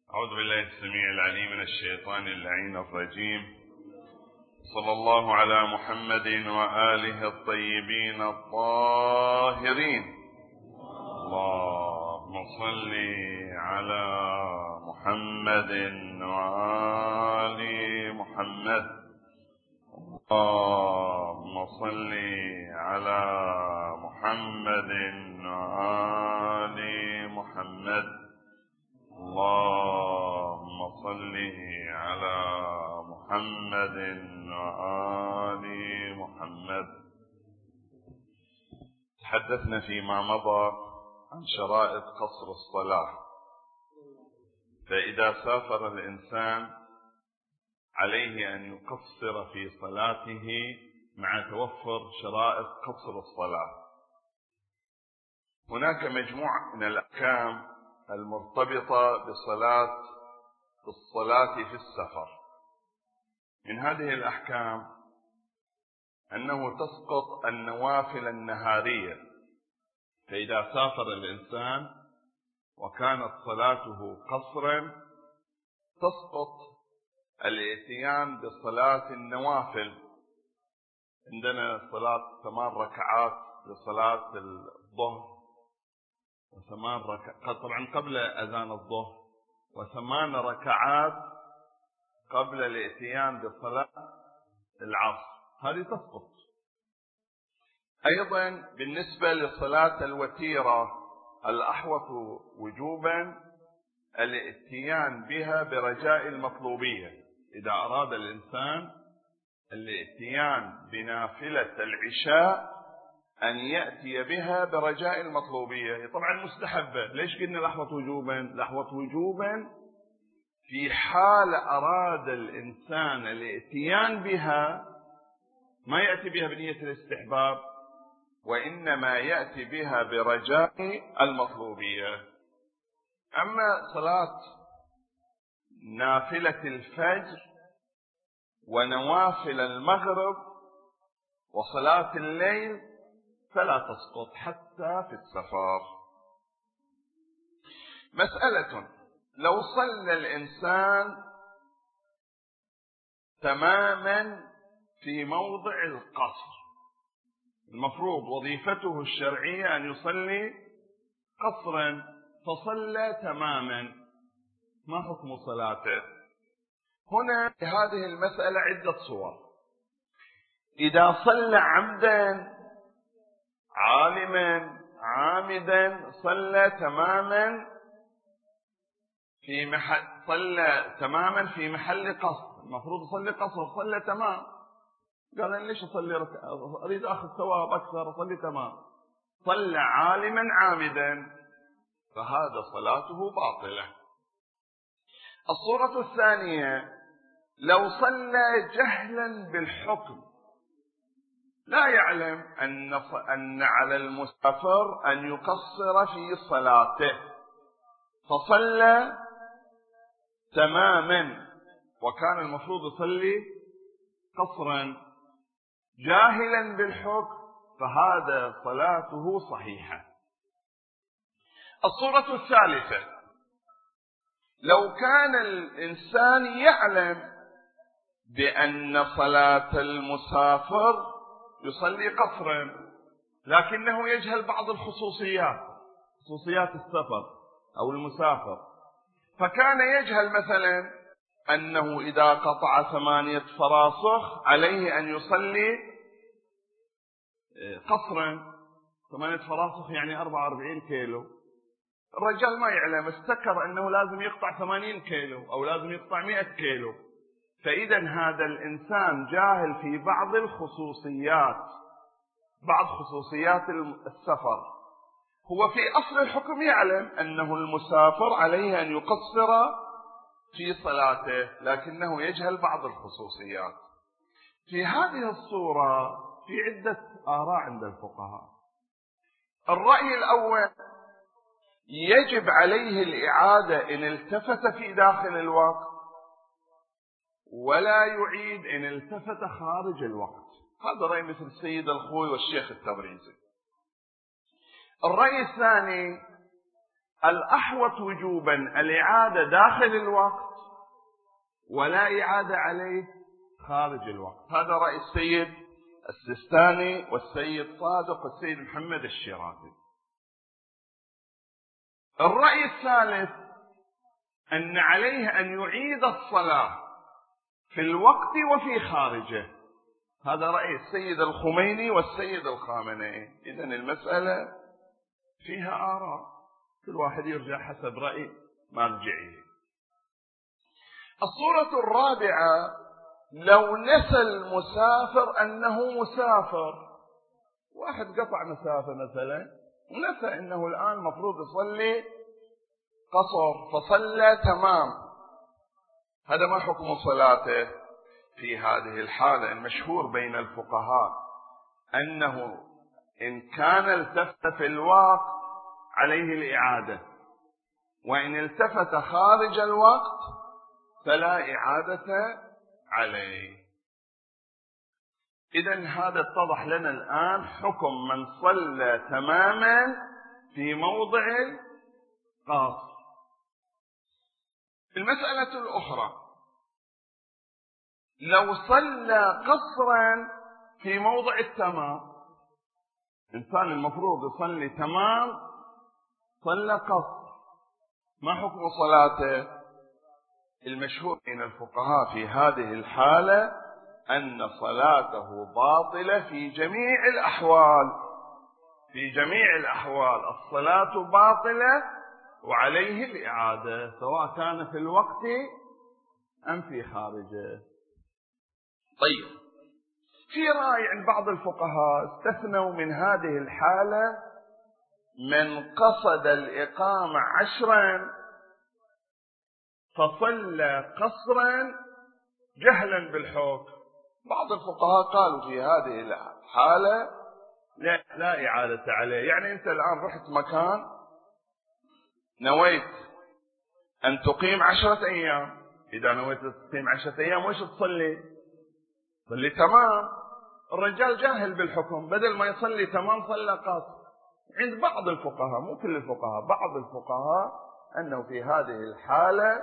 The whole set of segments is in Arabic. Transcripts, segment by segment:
أعوذ بالله السميع العليم من الشيطان اللعين الرجيم. صلى الله على محمد وآله الطيبين الطاهرين. اللهم صل على محمد وآل محمد. اللهم صل على محمد وآل محمد. اللهم صل على محمد وآل محمد. تحدثنا فيما مضى عن شرائط قصر الصلاة، فإذا سافر الإنسان عليه أن يقصر في صلاته مع توفر شرائط قصر الصلاة. هناك مجموعة من الأحكام المرتبطة بالصلاة في السفر. من هذه الأحكام أنه تسقط النوافل النهارية، فإذا سافر الإنسان وكانت صلاته قصرا تسقط الاتيان بصلاة النوافل. عندنا صلاة 8 ركعات لصلاة الظهر، و8 ركعات طبعا قبل أذان الظهر، و8 ركعات قبل الاتيان بصلاة العصر، هذه تسقط. أيضا بالنسبة لصلاة الوتيرة الأحوط وجوبا الاتيان بها برجاء المطلوبية. إذا أراد الإنسان الاتيان بنافلة العشاء أن يأتي بها برجاء المطلوبية، طبعا مستحبة. ليش قلنا الأحوط وجوبا؟ الأحوط وجوبا في حال أراد الإنسان الاتيان بها ما يأتي بها بنية الاستحباب، وإنما يأتي بها برجاء المطلوبية. أما صلاة نافلة الفجر ونوافل المغرب وصلاة الليل فلا تسقط حتى في السفر. مسألة: لو صلى الإنسان تماما في موضع القصر، المفروض وظيفته الشرعية أن يصلي قصرا، فصلى تماما، ما حكم صلاته؟ هنا في هذه المسألة عدة صور. إذا صلى عمدا عالما عامدا صلى تماما في محل قصر، المفروض يصلي قصر، صلى تمام. قال أنا ليش أصلي أريد أخذ ثواب أكثر، أصلي تمام. صلى عالما عامدا فهذا صلاته باطلة. الصورة الثانية: لو صلى جهلا بالحكم، لا يعلم أن على المسافر أن يقصر في صلاته، فصلى تماما وكان المفروض يصلي قصرا جاهلا بالحكم، فهذا صلاته صحيحة. الصورة الثالثة: لو كان الإنسان يعلم بأن صلاة المسافر يصلي قصرا، لكنه يجهل بعض خصوصيات السفر أو المسافر، فكان يجهل مثلا أنه إذا قطع 8 فراسخ عليه أن يصلي قصرا. 8 فراسخ يعني 44 كيلو. الرجال ما يعلم، استكر أنه لازم يقطع 80 كيلو أو لازم يقطع 100 كيلو. فإذا هذا الإنسان جاهل في بعض خصوصيات السفر. هو في أصل الحكم يعلم أنه المسافر عليه أن يقصر في صلاته، لكنه يجهل بعض الخصوصيات. في هذه الصورة في عدة آراء عند الفقهاء. الرأي الأول: يجب عليه الإعادة إن التفت في داخل الوقت، ولا يعيد إن التفت خارج الوقت. هذا رأي مثل السيد الخوي والشيخ التبريزي. الرأي الثاني: الأحوط وجوبا الإعادة داخل الوقت ولا إعادة عليه خارج الوقت. هذا رأي السيد السيستاني والسيد صادق والسيد محمد الشيرازي. الرأي الثالث أن عليه أن يعيد الصلاة في الوقت وفي خارجه. هذا رأي السيد الخميني والسيد الخامنئي. إذن المسألة فيها آراء، كل واحد يرجع حسب رأي مرجعه. الصورة الرابعة: لو نسى المسافر أنه مسافر. واحد قطع مسافة مثلا ونسى أنه الآن مفروض يصلي قصر فصلى تمام، هذا ما حكم صلاته؟ في هذه الحالة المشهور بين الفقهاء أنه إن كان التفت في الوقت عليه الإعادة، وإن التفت خارج الوقت فلا إعادة عليه. إذن هذا اتضح لنا الآن حكم من صلى تماما في موضع القصر. المسألة الأخرى: لو صلى قصرا في موضع التمام، إنسان المفروض يصلي تمام صلى قصر، ما حكم صلاته؟ المشهور بين الفقهاء في هذه الحالة أن صلاته باطلة في جميع الأحوال. في جميع الأحوال الصلاة باطلة وعليه الإعادة، سواء كان في الوقت أم في خارجه. طيب، في رأي عند بعض الفقهاء استثنوا من هذه الحالة من قصد الإقامة 10 فصلى قصرا جهلا بالحكم. بعض الفقهاء قالوا في هذه الحالة لا إعادة عليه. يعني أنت الآن رحت مكان نويت أن تقيم 10 أيام، إذا نويت تقيم 10 أيام وإيش تصلي؟ صلي تمام. الرجال جاهل بالحكم، بدل ما يصلي تمام صلى قصر. عند بعض الفقهاء، مو كل الفقهاء، بعض الفقهاء أنه في هذه الحالة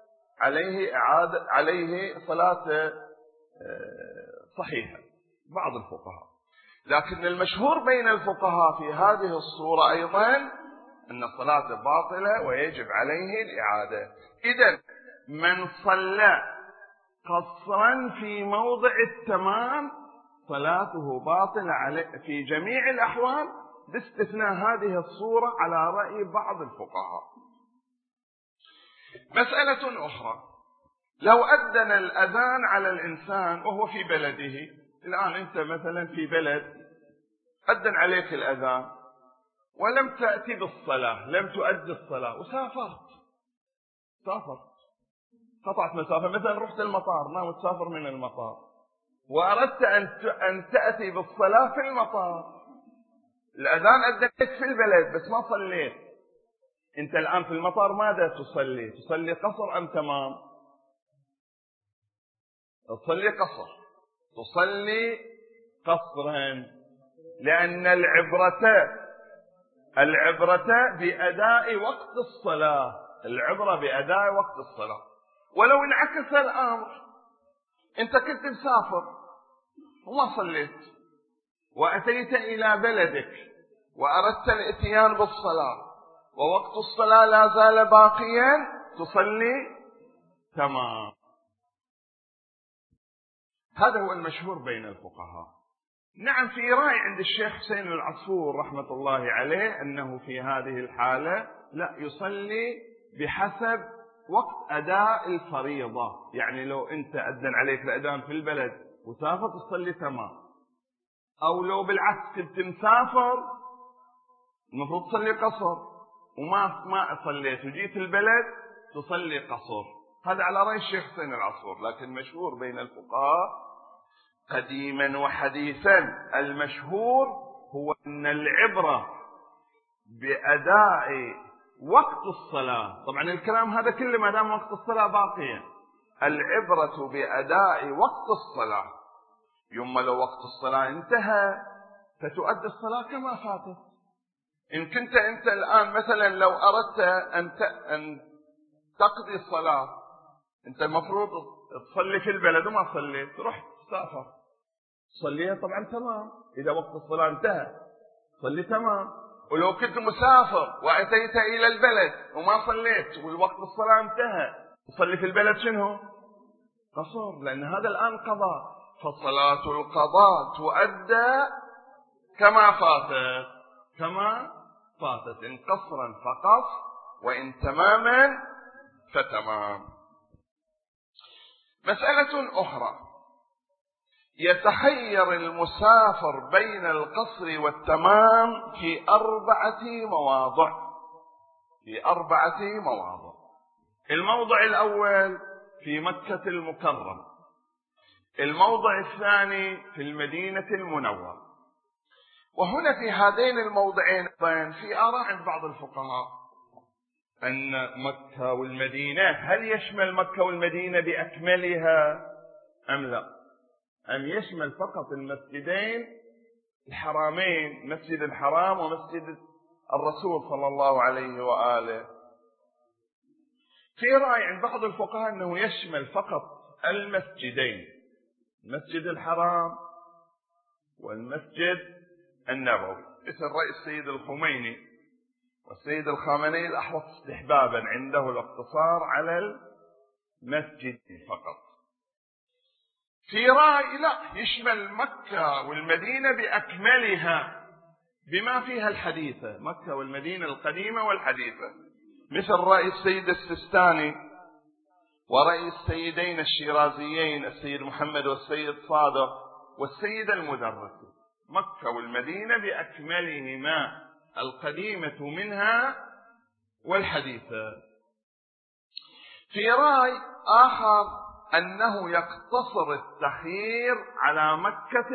عليه صلاة صحيحة، بعض الفقهاء. لكن المشهور بين الفقهاء في هذه الصورة أيضا أن الصلاة باطلة ويجب عليه الإعادة. إذن من صلى قصرا في موضع التمام صلاته باطلة في جميع الأحوال باستثناء هذه الصورة على رأي بعض الفقهاء. مسألة أخرى: لو أذن الأذان على الإنسان وهو في بلده. الآن أنت مثلا في بلد أذن عليك الأذان ولم تأتي بالصلاة، لم تؤدي الصلاة وسافرت، قطعت مسافة، مثلا رحت المطار، ناوي تسافر من المطار وأردت أن تأتي بالصلاة في المطار. الأذان أذنت في البلد بس ما صليت. أنت الآن في المطار ماذا تصلي؟ تصلي قصر أم تمام؟ تصلي قصر. تصلي قصرا، لأن العبرة بأداء وقت الصلاة. العبرة بأداء وقت الصلاة. ولو انعكس الأمر، أنت كنت مسافر وما صليت وأتيت إلى بلدك وأردت الإتيان بالصلاة ووقت الصلاة لا زال باقيا، تصلي تمام. هذا هو المشهور بين الفقهاء. نعم، في رأي عند الشيخ حسين العصفور رحمة الله عليه أنه في هذه الحالة لا، يصلي بحسب وقت أداء الفريضة. يعني لو أنت أذن عليك الأذان في البلد وسافر تصلي تمام، أو لو بالعكس كنت مسافر المفروض تصلي قصر وما صليت وجيت البلد تصلي قصر. هذا على رأي الشيخ حسين العصفور. لكن مشهور بين الفقهاء قديما وحديثا، المشهور هو أن العبرة بأداء وقت الصلاة. طبعا الكلام هذا كله ما دام وقت الصلاة باقيا. العبرة بأداء وقت الصلاة. يوم لو وقت الصلاة انتهى فتؤدي الصلاة كما فاتت. إن كنت أنت الآن مثلا لو أردت أن تقضي الصلاة، أنت المفروض تصلي في البلد وما صليت، رحت تسافر صليها طبعا تمام، إذا وقت الصلاة انتهى صلي تمام. ولو كنت مسافر وأتيت إلى البلد وما صليت والوقت الصلاة انتهى، تصلي في البلد شنو؟ قصر، لأن هذا الآن قضاء. فصلاة القضاء تؤدى كما فاتت، إن قصرا فقصر وإن تماما فتمام. مسألة أخرى، يتخير المسافر بين القصر والتمام في 4 مواضع. الموضع الأول في مكة المكرمة، الموضع الثاني في المدينة المنورة. وهنا في هذين الموضعين في آراء عند بعض الفقهاء أن مكة والمدينة، هل يشمل مكة والمدينة بأكملها أم لا، أم يشمل فقط المسجدين الحرامين، مسجد الحرام ومسجد الرسول صلى الله عليه وآله. في رأي عند بعض الفقهاء أنه يشمل فقط المسجدين، المسجد الحرام والمسجد النبوي، مثل رأي السيد الخميني والسيد الخامنئي الأحوط استحبابا عنده الاقتصار على المسجد فقط. في رأي لا، يشمل مكة والمدينة بأكملها بما فيها الحديثة، مكة والمدينة القديمة والحديثة، مثل رأي السيد السستاني ورأي السيدين الشيرازيين السيد محمد والسيد صادق والسيد المدرسي، مكة والمدينة بأكملهما، القديمة منها والحديثة. في رأي آخر أنه يقتصر التخيير على مكة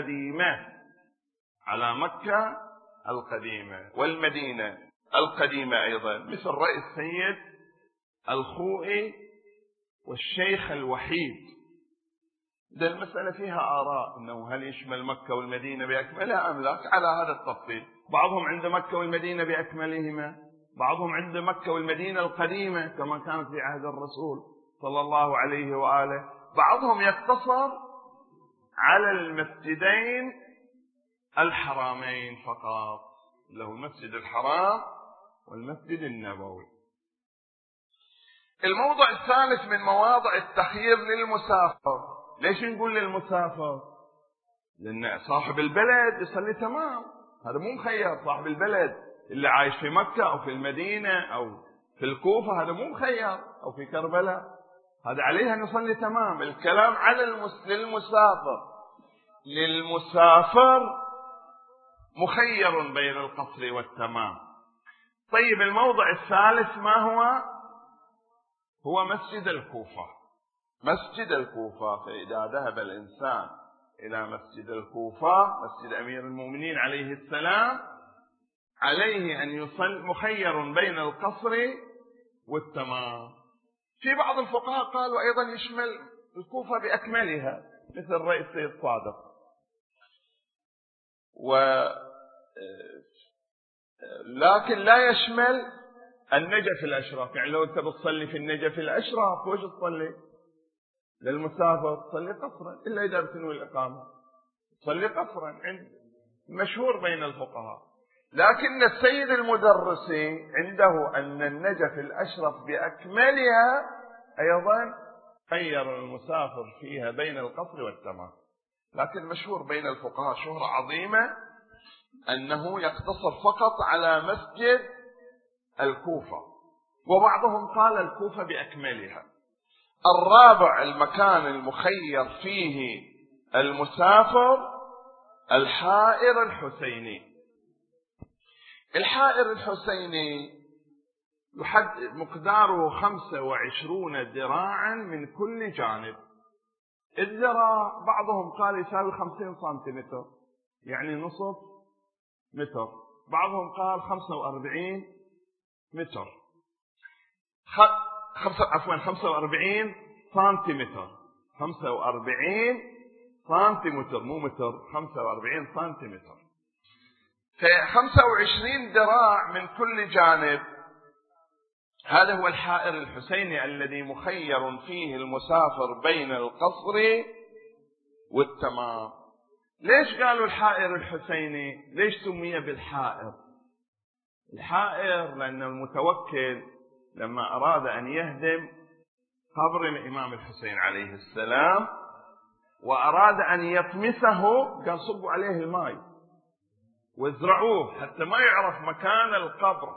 القديمة والمدينة القديمة أيضا، مثل رأي السيد الخوئي والشيخ الوحيد. ده المسألة فيها آراء أنه هل يشمل مكة والمدينة بأكملها أم لا، على هذا التفصيل. بعضهم عند مكة والمدينة بأكملهما، بعضهم عند مكة والمدينة القديمة كما كانت في عهد الرسول صلى الله عليه وآله، بعضهم يقتصر على المسجدين الحرامين فقط، له المسجد الحرام والمسجد النبوي. الموضع الثالث من مواضع التخيير للمسافر. ليش نقول للمسافر؟ لأن صاحب البلد يصلي تمام، هذا مو مخير. صاحب البلد اللي عايش في مكة أو في المدينة أو في الكوفة هذا مو مخير، أو في كربلاء، هذا عليه أن يصلي تمام. الكلام على للمسافر مخير بين القصر والتمام. طيب الموضع الثالث ما هو مسجد الكوفة. فإذا ذهب الإنسان إلى مسجد الكوفة، مسجد أمير المؤمنين عليه السلام، عليه أن يصلي مخير بين القصر والتمام. في بعض الفقهاء قالوا أيضا يشمل الكوفة بأكملها، مثل رأي السيد صادق. لكن لا يشمل النجف الأشراف، يعني لو أنت بتصلي في النجف الأشراف وش تصلي؟ للمسافر تصلي قصرا، إلا إذا بتنوي الإقامة تصلي قصرا، عند مشهور بين الفقهاء. لكن السيد المدرسي عنده أن النجف الأشرف بأكملها أيضا خير المسافر فيها بين القصر والتمام. لكن مشهور بين الفقهاء شهرة عظيمة أنه يقتصر فقط على مسجد الكوفة، وبعضهم قال الكوفة بأكملها. الرابع المكان المخير فيه المسافر الحائر الحسيني. الحائر الحسيني مقداره 25 ذراعا من كل جانب. الذراع بعضهم قال يساوي 50 سنتيمتر، يعني نصف متر. بعضهم قال 45 متر، 45 سنتيمتر، 45 سنتيمتر مو متر، 45 سنتيمتر. ف25 ذراع من كل جانب. هذا هو الحائر الحسيني الذي مخير فيه المسافر بين القصر والتمام. ليش قالوا الحائر الحسيني؟ ليش سمي بالحائر؟ الحائر لأن المتوكل لما أراد أن يهدم قبر الإمام الحسين عليه السلام وأراد أن يطمسه، قال صبوا عليه الماء وازرعوه حتى ما يعرف مكان القبر.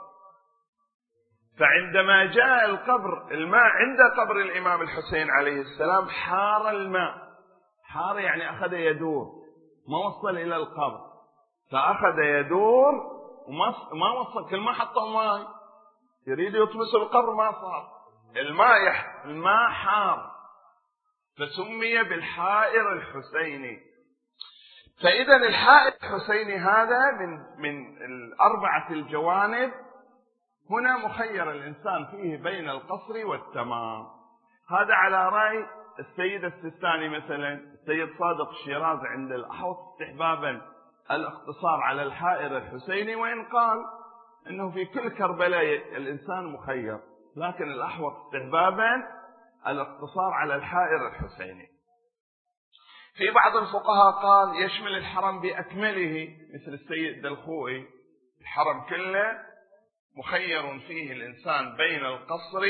فعندما جاء الماء عند قبر الإمام الحسين عليه السلام حار الماء، حار يعني أخذ يدور، ما وصل إلى القبر، فأخذ يدور وما وصل. كل ما حطوا ماء يريد يطمس القبر ما صار، الماء حار، فسمي بالحائر الحسيني. فإذا الحائر الحسيني هذا من الأربعة الجوانب، هنا مخير الإنسان فيه بين القصر والتمام. هذا على رأي السيد السيستاني مثلا. السيد صادق الشيرازي عند الأحوط استحبابا الاقتصار على الحائر الحسيني، وإن قال أنه في كل كربلاء الإنسان مخير، لكن الأحوط استحبابا الاقتصار على الحائر الحسيني. في بعض الفقهاء قال يشمل الحرم بأكمله، مثل السيد دلخوئي، الحرم كله مخير فيه الإنسان بين القصر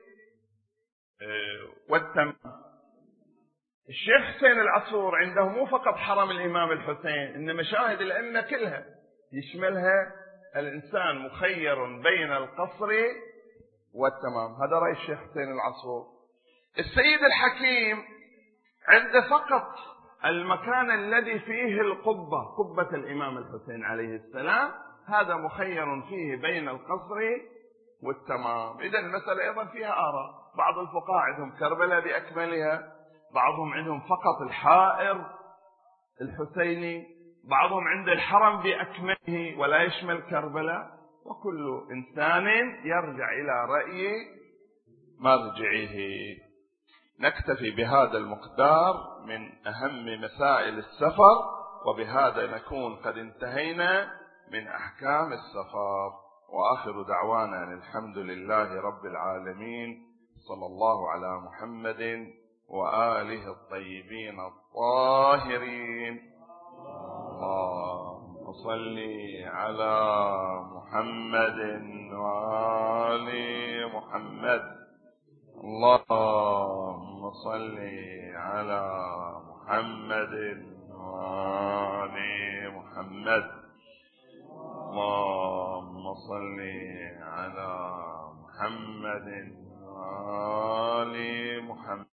والتمام. الشيخ حسين العصفور عنده مو فقط حرم الإمام الحسين، إن مشاهد الأئمة كلها يشملها الإنسان مخير بين القصر والتمام. هذا رأي الشيخ حسين العصفور. السيد الحكيم عنده فقط المكان الذي فيه القبة، قبة الإمام الحسين عليه السلام، هذا مخير فيه بين القصر والتمام. إذا المسألة أيضا فيها آراء. بعض الفقهاء عندهم كربلاء بأكملها، بعضهم عندهم فقط الحائر الحسيني، بعضهم عند الحرم بأكمله ولا يشمل كربلاء، وكل إنسان يرجع إلى رأي مرجعه. نكتفي بهذا المقدار من أهم مسائل السفر، وبهذا نكون قد انتهينا من أحكام السفر. وآخر دعوانا أن الحمد لله رب العالمين، صلى الله على محمد وآله الطيبين الطاهرين. اللهم صل على محمد وآل محمد. اللهم صل على محمد وآل محمد. اللهم صل على محمد وآل